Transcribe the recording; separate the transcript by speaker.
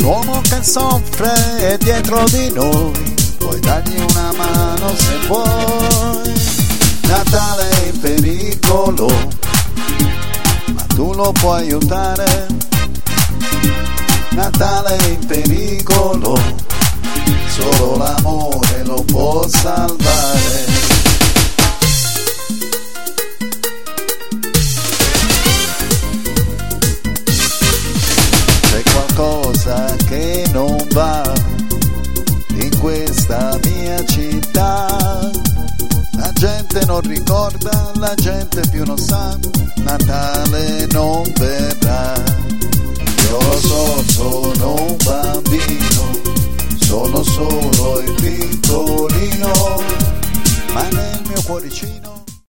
Speaker 1: Un uomo che soffre è dietro di noi, puoi dargli una mano se vuoi. Natale è in pericolo, ma tu lo puoi aiutare. Natale è in pericolo, solo l'amore lo può salvare. C'è qualcosa che non va in questa mia città. La gente non ricorda, la gente più non sa, Natale non verrà. Io lo so, sono un bambino, sono solo il piccolino, ma nel mio cuoricino